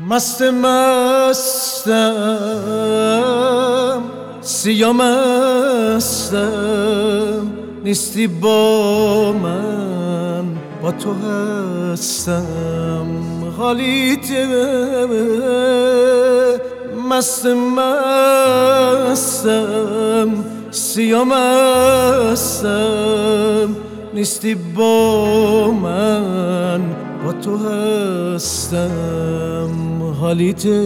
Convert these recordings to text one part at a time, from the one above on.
مستم سیاه مستم نیستی با من با تو هستم حالیته مستم سیاه مستم نیستی با من با تو هستم حالیته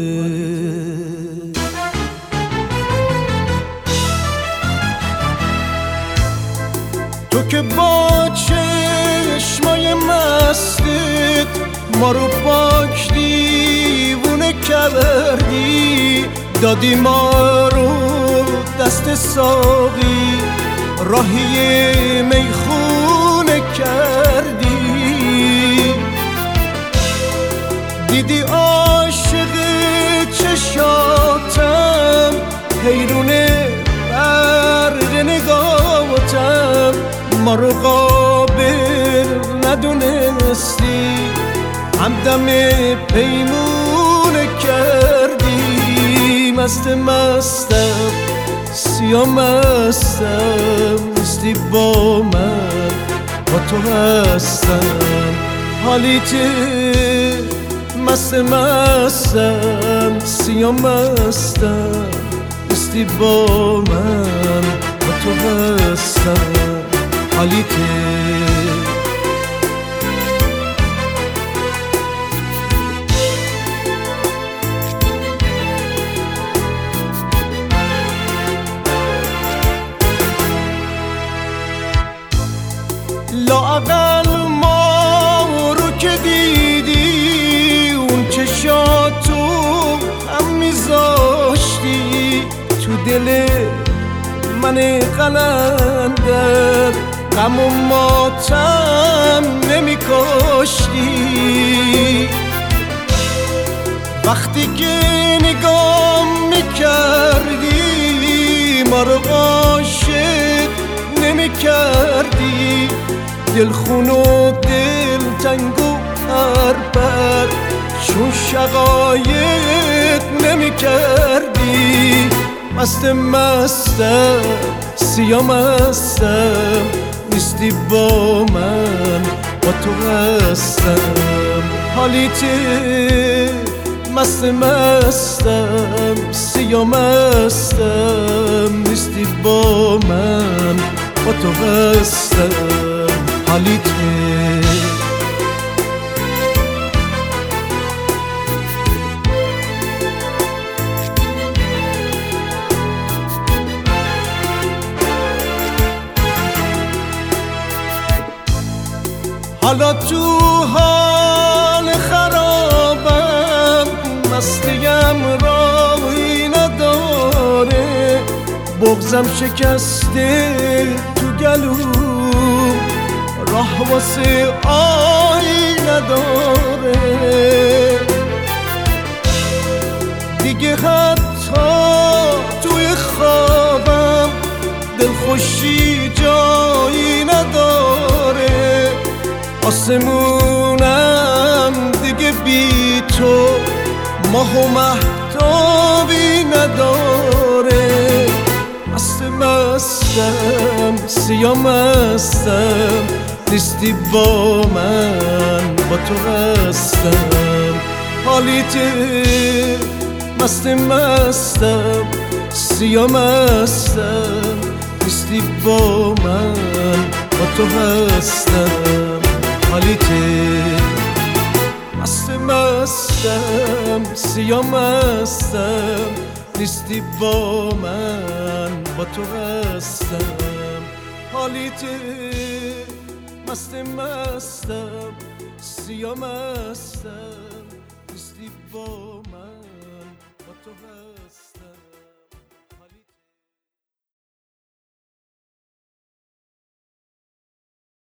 تو که با چشمای مستت ما رو پاک دیوونه کردی دادی ما رو دست ساقی راهی میخونه کردی دیدی عاشق چشاتم حیرونه برق نگاهتم ما رو قابل ندونستی همدم پیمونه کردی مستم سیاه مستم نیستی با من با تو هستم حالیته مستم سیاه مستم نیستی با من با تو هستم حالیته لااقل ما رو که دیدی اون چشاتو هم میذاشتی تو دل من قلندر غم و ماتم نمی کاشتی وقتی که نگاه میکردی ما رو عاشق نمی کردی دلخون و دل تنگ و هربر چون شقایق نمی کردی مستم سیاه مستم نیستی با من با تو هستم حالیته مستم سیاه مستم نیستی با من با تو هستم حالیته حالا تو حال خرابم مستیم راهی نداره بغضم شکسته تو گلوم راه واسه آهی نداره دیگه حتی توی خوابم دلخوشی جایی نداره آسمونم دیگه بی تو ماه و مهتابی نداره مستم سیاه مستم نیستی با من با تو هستم حالیته مستم سیاه مستم نیستی با من با تو هستم حالیته مستم سیاه مستم نیستی با من با تو هستم حالیته مستم سیاه مستم نیستی با من با تو هستم